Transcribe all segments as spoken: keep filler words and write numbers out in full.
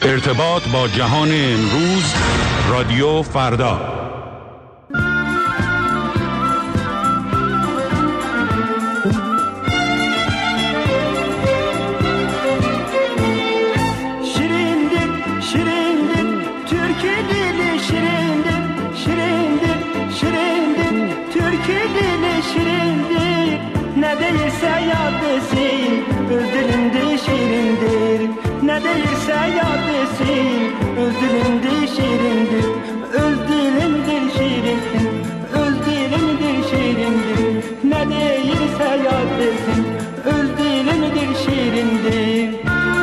ارتباط با جهان امروز، رادیو فردا. Şirindir, şirindir, Türkü dili şirindir, şirindir, şirindir, Türkü dili şirindir. Ne değilse yad desin, öz dilinde şirindir. Ne değilse yad desin, öz dilinde şirindir. Öz dilimdir şirindir, öz dilimdir şirindir. Ne değilse yad desin, öz dilimdir şirindir.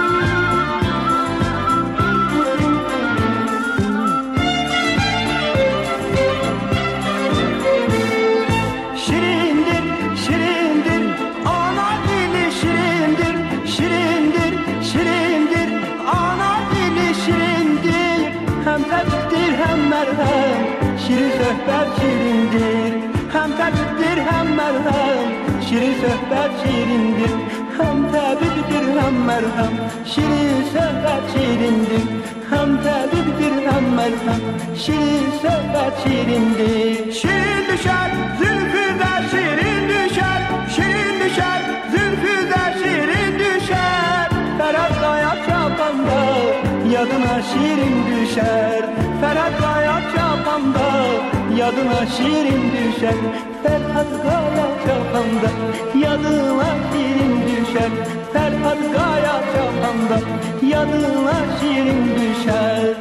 Şirindir, şirindir, ana dili şirindir, şirindir, şirindir, ana dili şirindir. Hem tabiptir hem merhem, şirin sohbet şirindir. Hem tabiptir hem merhem, şirin sohbet şirindir. Hem tabiptir hem merhem, şirin sohbet şirindir. Hem tabiptir hem merhem, şirin sohbet şirindir. Şirin düşer, zülfü de şirin düşer, şirin düşer, zülfü de şirin düşer. Ferhat Kaya çapanda, yadına şirin düşer. Ferhat Kaya çapanda, yadına şirin düşer. Ferhat Kaya çapanda, yadına şirin düşer. Ferhat Kaya çapanda, yadına şirin düşer.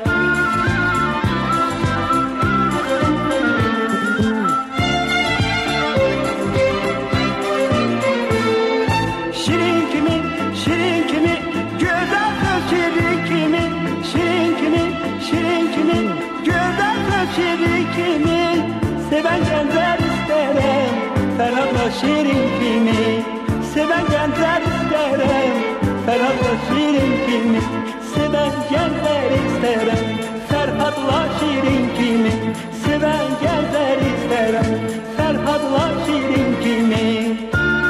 Şirin kimi, şirin kimi, güzel söz şirin kimi. Şirin kimi, şirin kimi, güzel söz şirin kimi. Seven gençler isterim, Ferhat'la şirin kimi. Seven gençler isterim, Ferhat'la şirin kimi. Seven gençler isterim, Ferhat'la şirin kimi. Seven gençler isterim, Ferhat'la şirin kimi.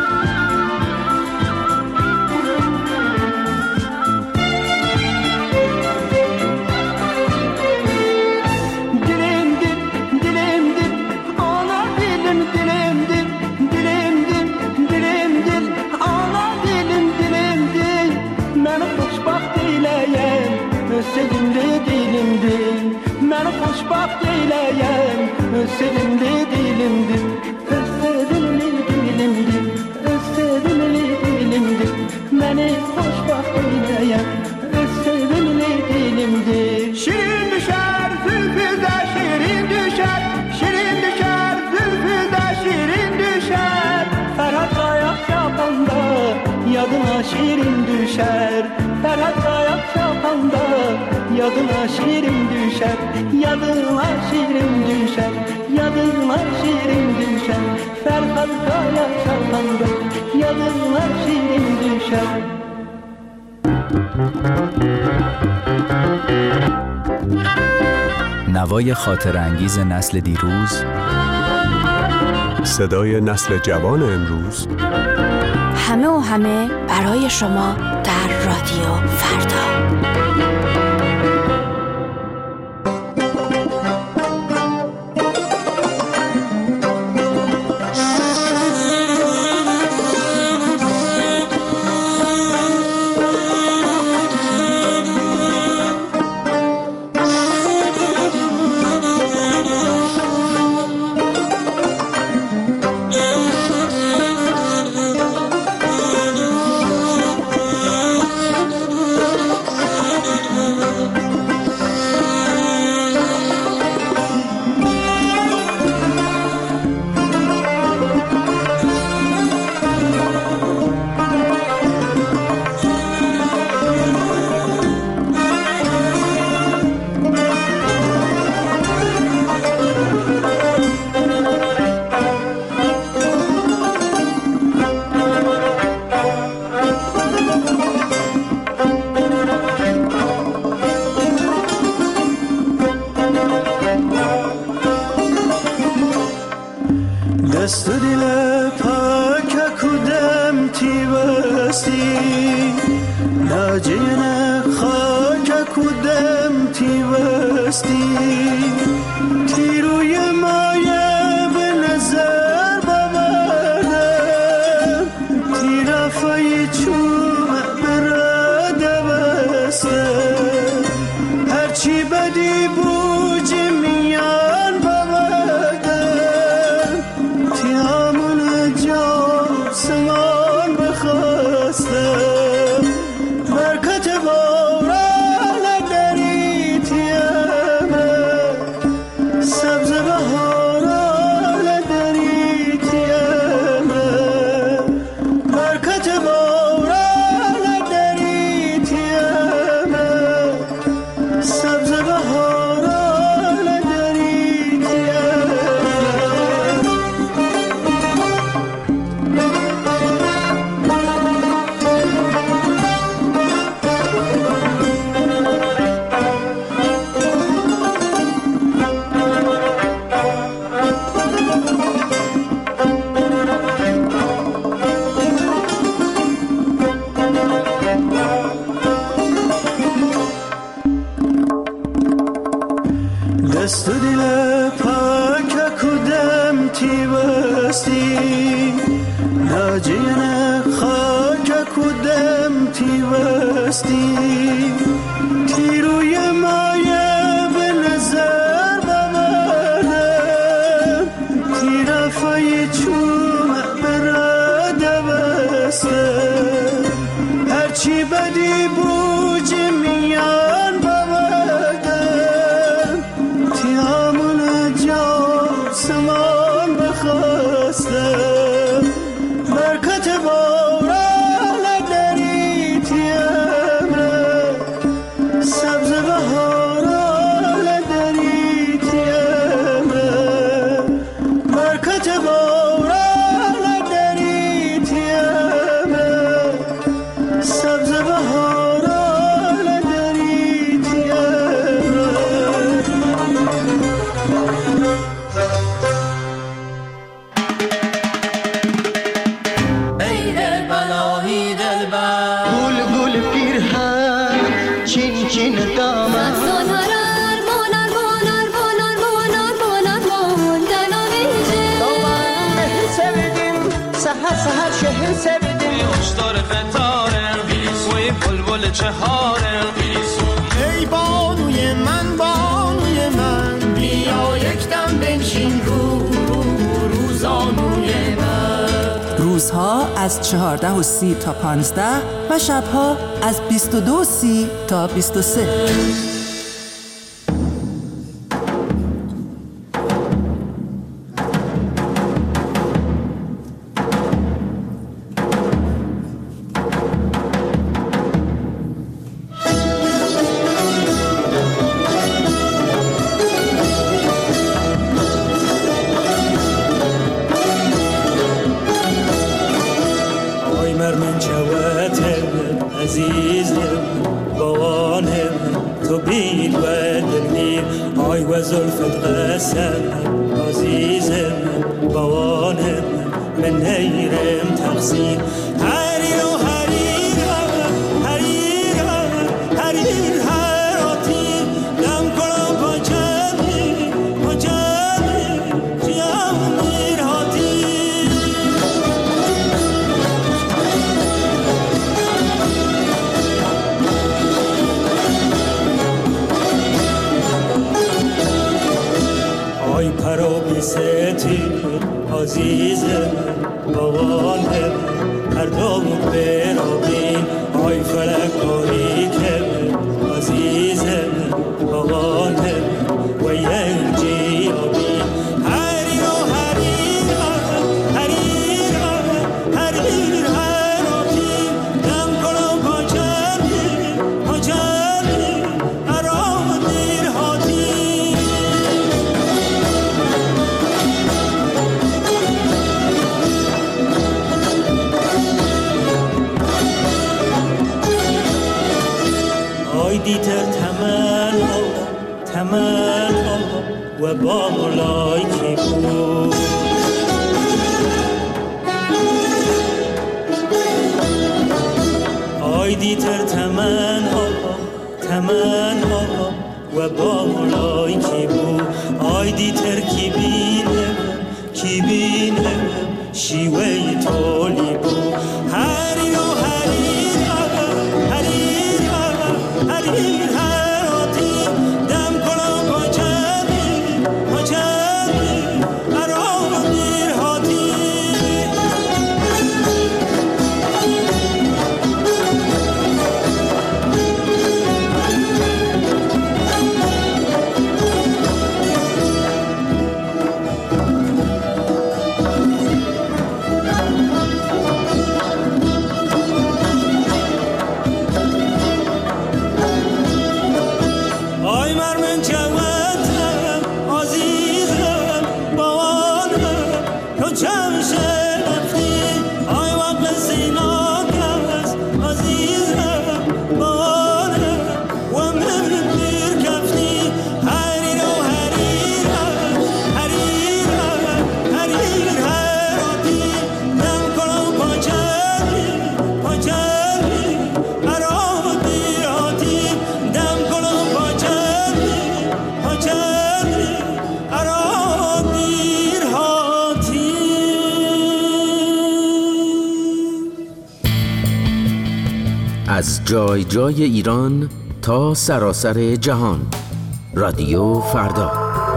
Sevimli dilimdir, məni xoşbaxt eyləyən, öz sevimli dilimdir, öz sevimli dilimdir, öz sevimli dilimdir, məni xoşbaxt eyləyən, öz sevimli dilimdir. Şirin düşər, zülfü də şirin düşər, şirin düşər, zülfü də şirin düşər. Ferhat Kaya çapanda, yadına şirin düşər. Ferhat Kaya çapanda, yadına şirin düşer, yadına şirin düşer, yadına şirin düşer. Ferhat Kaya çapanda, yadına şirin düşer. نوای خاطرانگیز نسل دیروز، صدای نسل جوان امروز، همه و همه برای شما در رادیو فردا. دست دل پاک کدم تی بستی ناجین خاک کدم بستی تیروی مایه به نظر ببردم تیرفای چومه براده بستم هرچی بدی بوج میان ببردم تی همون جا سمان بخواستم برکت باران دری تیمه سبز بهاران دری تیمه برکت باران دری تیمه سبز بهاران دری تیمه دست و دل پاک کدم تی بستی ناجین خاک کدم تی بستی تیروی مایه به نظر ببردم تیرفای چومه براده بستم هرچی بدی بوج میان ببردم تی همون جا سمان بخواستم برکت باران دری تیمه سبز بهاران دری تیمه برکت باران دری تیمه سبز بهاران دری تیمه گل گل پیرهن چین چین دامن دامن سویدیم سهر سهر شهر سویدیم خوشدار قطاره وی بلبل چهاره ای بانوی من بانوی من بیا یک دم بنشین رو رو روزانوی من روزها از چهارده و سی تا پانزده و شبها از بیست و دو و سی تا بیست و سه. آی مرمن چواتم عزیزم بوانم تو بید و دلگیر آی و زلفت قسم عزیزم بوانم من نیرم تقصیر هریر و هریر هریر هریر هراتی دم کنم با جمی با جمی جیم میر هاتی آی پرو بیستی عزیزم بوانم هر دوم برابین آی فلک آری که عزیزم بوانم و ینجی آبین هریر و هریر هریر هریر هراتی دم کنم با جمی با جمی ارام دیر هاتی آی دیتر تمن تمن و با مولای کی بود آی دیتر تمن تمن و بالای کی بو آیدی ترکی بینم کی بینم شیوه تولی بو هری و هری هری هری هراتی دم کنم پاچمی پاچمی ارام دیر هاتی از جای جای ایران تا سراسر جهان. رادیو فردا.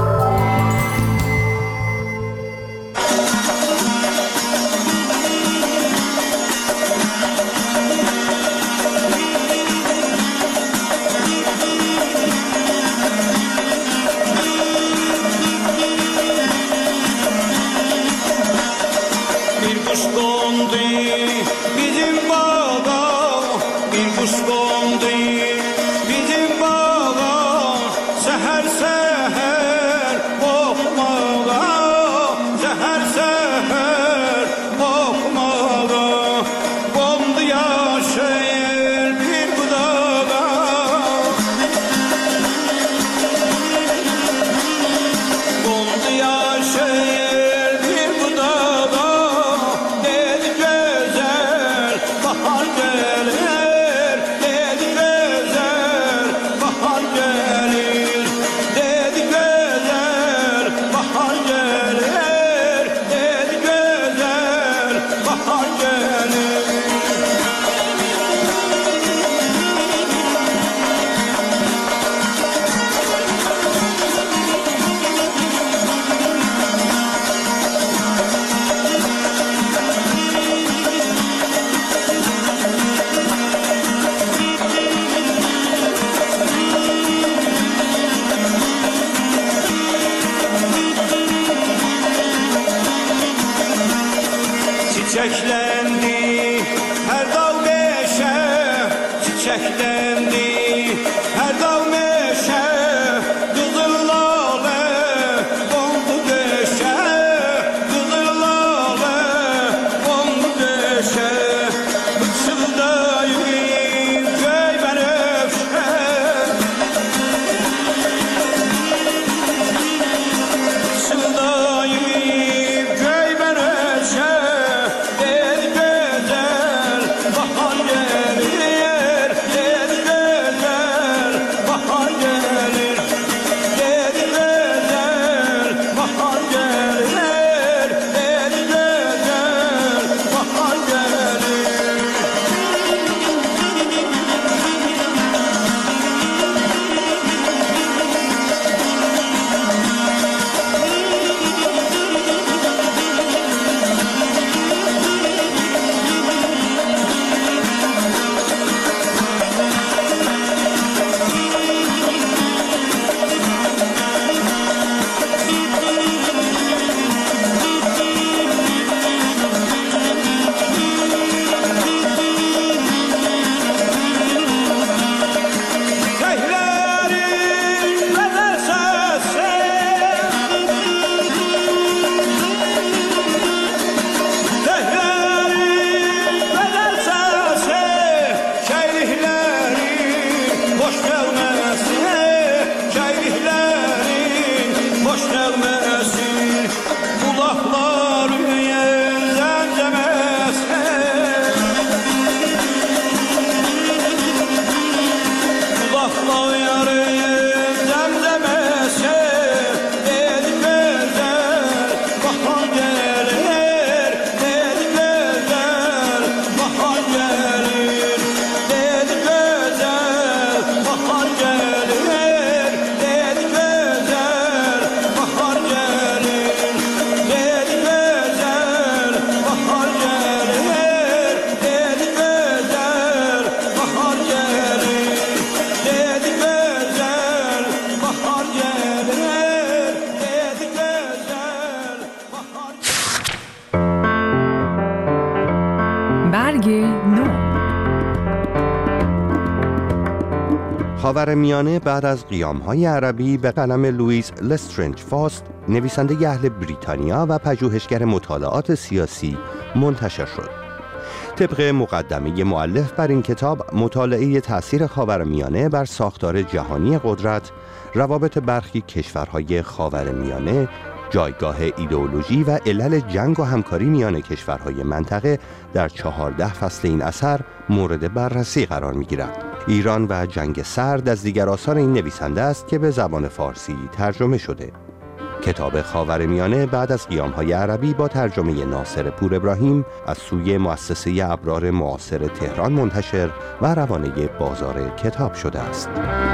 Çiçeklendi her dal meşe, çiçeklendi her dal meşe, kızıl lale kondu döşe, kızıl lale kondu döşe, bıçıldayım köy benefşe, bıçıldayım köy benefşe. Kulaklar yarım خاورمیانه بعد از قیام‌های عربی به قلم لوئیس لسترنج فاست، نویسنده اهل بریتانیا و پژوهشگر مطالعات سیاسی، منتشر شد. طبق مقدمه مؤلف بر این کتاب، مطالعه تأثیر خاورمیانه بر ساختار جهانی قدرت، روابط برخی کشورهای خاورمیانه، جایگاه ایدئولوژی و علل جنگ و همکاری میان کشورهای منطقه در چهارده فصل این اثر مورد بررسی قرار می‌گیرد. ایران و جنگ سرد از دیگر آثار این نویسنده است که به زبان فارسی ترجمه شده. کتاب خاورمیانه بعد از قیام‌های عربی با ترجمه ناصر پور ابراهیم از سوی مؤسسه ابرار معاصر تهران منتشر و روانه بازار کتاب شده است.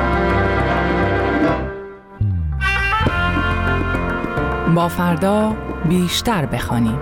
با فردا بیشتر بخوانیم.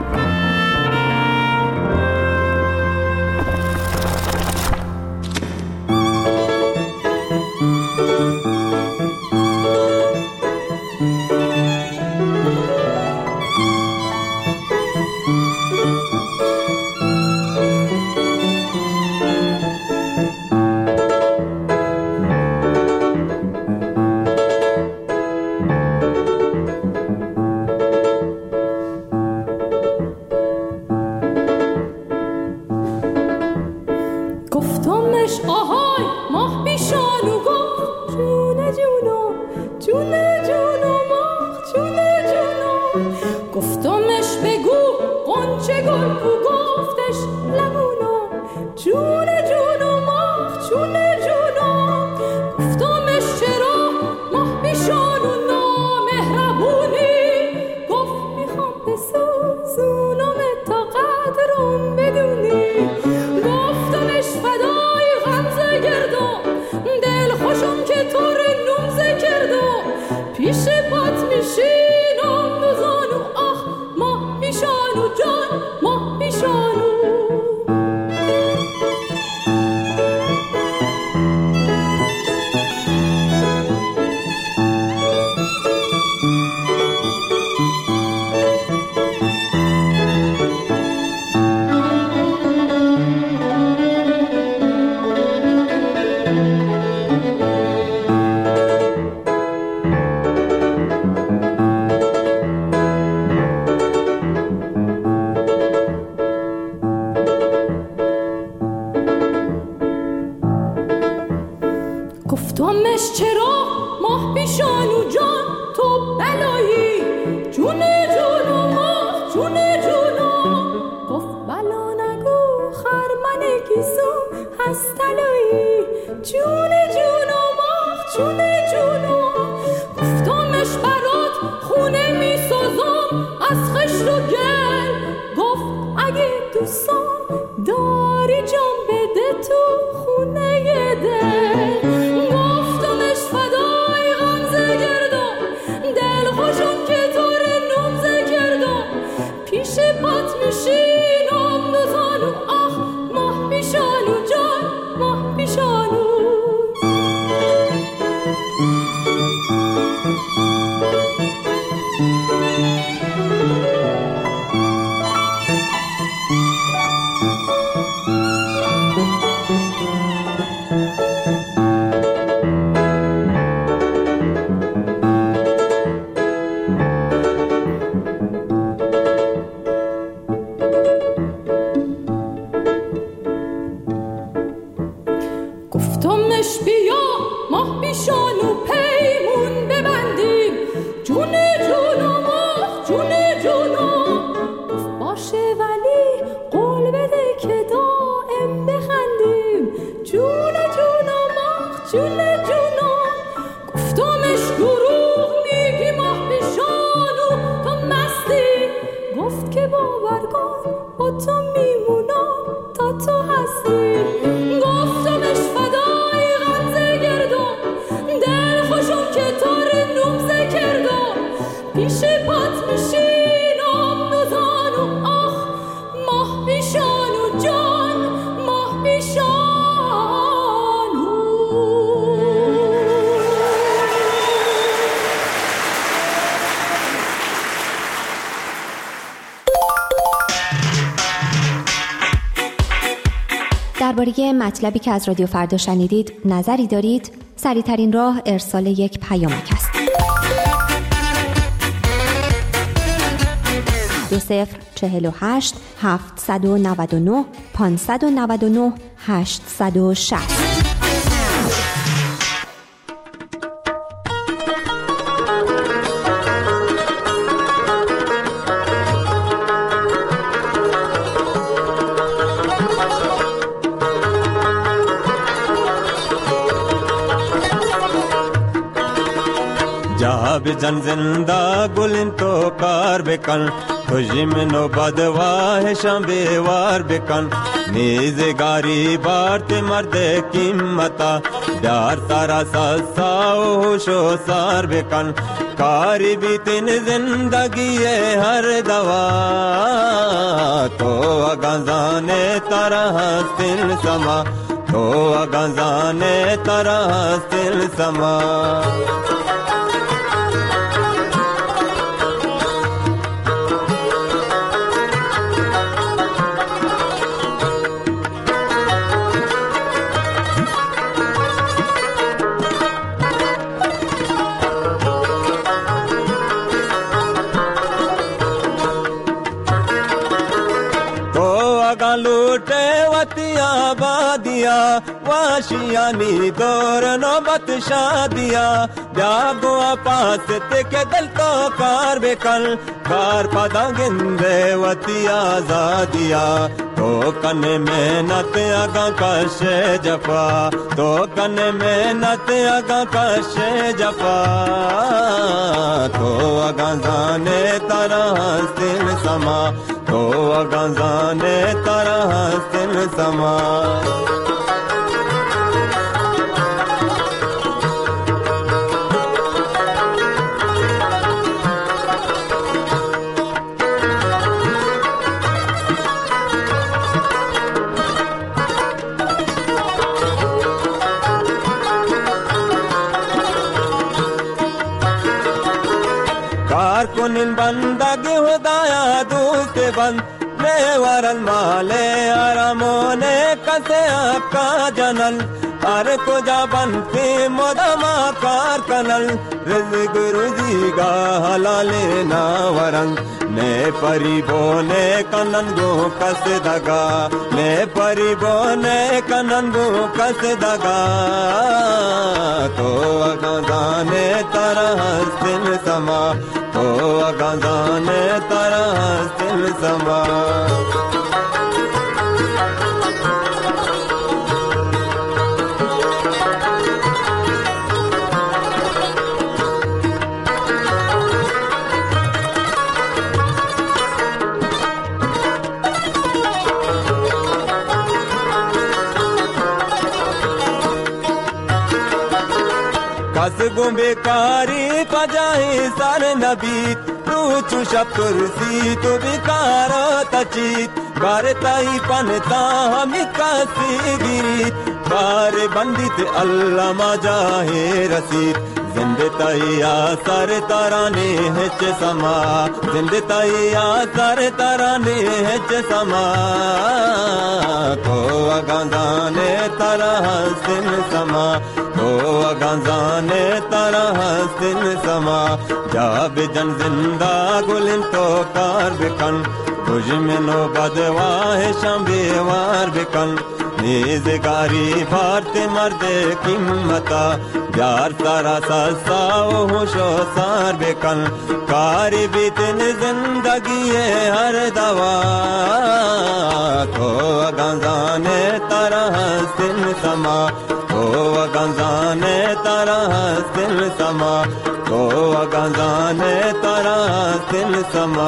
گفتمش چرا ماه پیشانو جان تو بلایی جون جون و ماه جون جونو گفت بلا نگو خرمن گیسو هست تلایی جون جون و ماه جون جونو گفتمش برات خونه می سازم از خشت و گل گفت اگه دوستان داری جان بده تو خونه دل گفتمش فدای غمزه گردم دل خوشم که طور نمزه کردم پیش پات میشینم دوزانو آخ ماه پیشانو جان ماه پیشانو گفتمش بیا ماه پیشانو پیمون ببندیم جون جون و ماه جون جونو گفت باشه ولی قول بده که دائم بخندیم جون جون و ماه جون جونو گفتمش دروغ میگی ماه پیشانو تو مستی گفت که باور کن با تو میمونم تا تو هستی گفتمش فدای غمزه گردم دل خوشم که طور نمزه کردم پیش پات میشینم دوزانو آخ ماه پیشانو جان ماه پیشانو درباره مطلبی که از رادیو فردا شنیدید نظری دارید؟ سریع‌ترین راه ارسال یک پیامک است. دو صفر چهل و هشت هفتصد و نود و نه پانصد و نود و نه هشتصد و شصت. جاب جن زندہ گلن تو کار بکن خوشی میں نو بدواہ شام بیوار بکن نیزگاری بارت مرد قیمتا بیار تارا ساساو شو سار بکن کاری بیتن زندگی ہر دوا تو اگانزانے تارا ہستن سما تو اگانزانے تارا ہستن سما लूटे वतिया बादिया वाशियानी दौर नौबत शादिया जागुआ पास के दिल तो कार बेकल कार पदा गिंदे वतिया जादिया तो कन मेहनत अगा कशे जफा तो कन मेहनत अगा कशे जफा तो अगा जाने तरह सिल समा तो अगंजाने तरह सिल समा कार कुनिन बंदगी हुदाया दूत बंद ने वरल माले आरामोने कसे आपका जनल हर को जा बनती मोदमा कार कनल रिज़्क़ रुज़ीगा हलाले ना वरंग ने परिबोने कनन गो कस दगा ने परिबोने कनन गो कस दगा तो अगंजाने तरह सिल समा तो अगंजाने तरह सिल समा कस गुंबेकारी पजाही सर नबीत तू चुशब तुरसी तू बिकारो तचीत करताई पनता हम कासी गिरीत बार बंदित अल्लाह मजाहे रसीद जिंदताई आसर तराने हिच समा जिंदताई आसर तराने हिच समा तो अगंजाने तरह सिन समा तो अगंजाने तरह सिन समा जाब जन जिंदा गुलिन तो कार बिकन तुझ में नो बदवाह शंबेवार बिकन निज़गारी भारत मर्दे कीमता यार तारा ससाओ होशो सार बेकन कारी बीतन जिंदगी हर दवा तो अगंजाने तरह सिन समा तो अगंजाने तरह सिन समा तो अगंजाने तरह सिन समा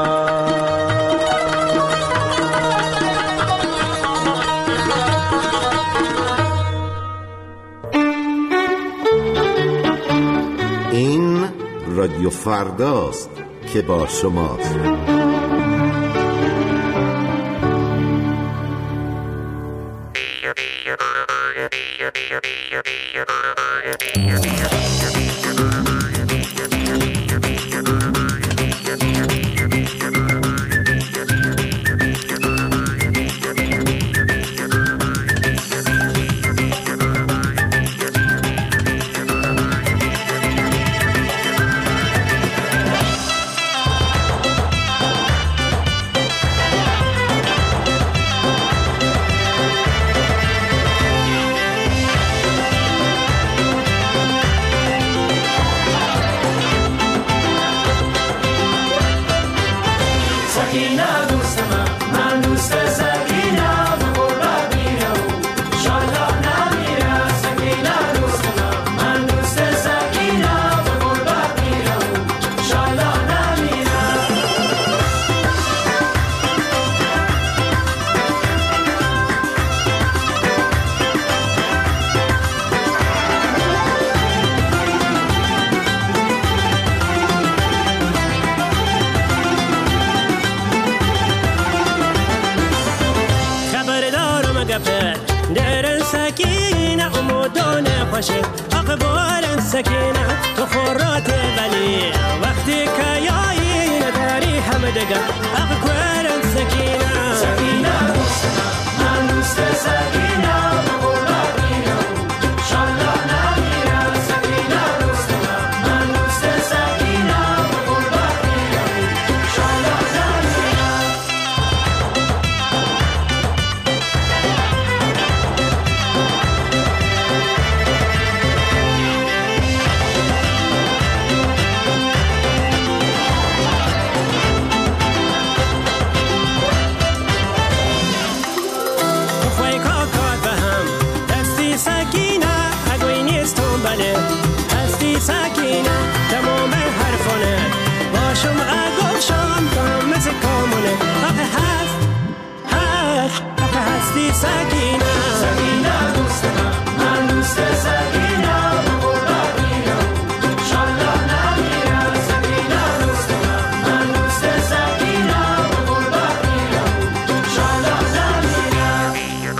این رادیو فرداست که با شماست. بارن سکینه تو خورات ولی وقتی که یایی نداری همه دگه اقا کورن سکینه سکینه دوست من دوست سکینه بقربت میرم شالله نمیرم سکینه دوست من دوست سکینه بقربت میرم شالله نمیرم سکینه تمام حرفانه باشم اگوشم دام مثل کامونه آخه هست هست آخه هستی سکینه سکینه دوست من من دوست سکینه بقربت میرم شالله نمیرم سکینه دوست من من دوست سکینه بقربت میرم شالله نمیرم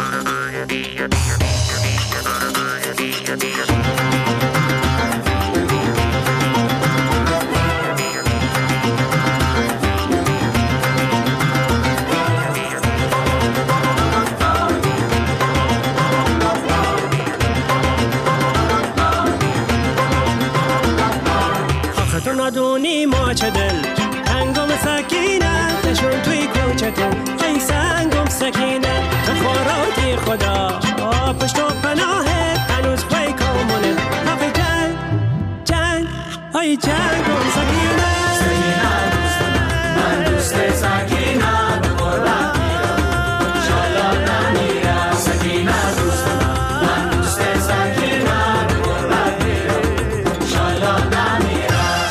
ندونی ما چه دل هنگام سکینه تشون توی کوچتون ای سنگم سکینه تو خوراتی خدا پشت و پناهه هنوز پای کامونه آخه جنگ جنگ ای جنگم سکینه سکینه دوست من دوست سکینه بقربت میرم شالله نمیرم سکینه دوست من دوست سکینه بقربت میرم شالله نمیرم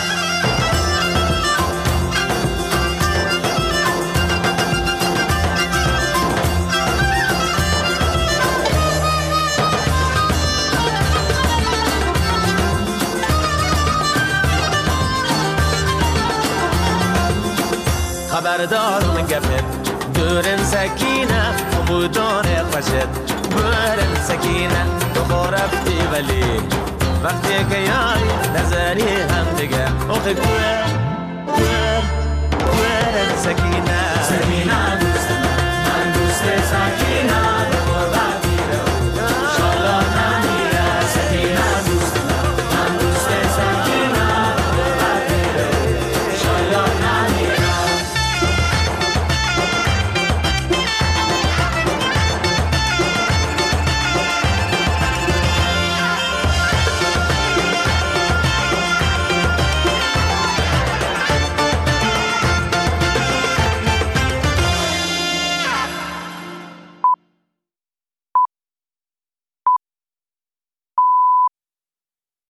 خبردارم گفت دورن سکینه خمودان خوشت برن سکینه تو خورفتی ولی وقتی که یای نظری هم دیگه اوخی گوه گوه گوهرن سکینه سکینه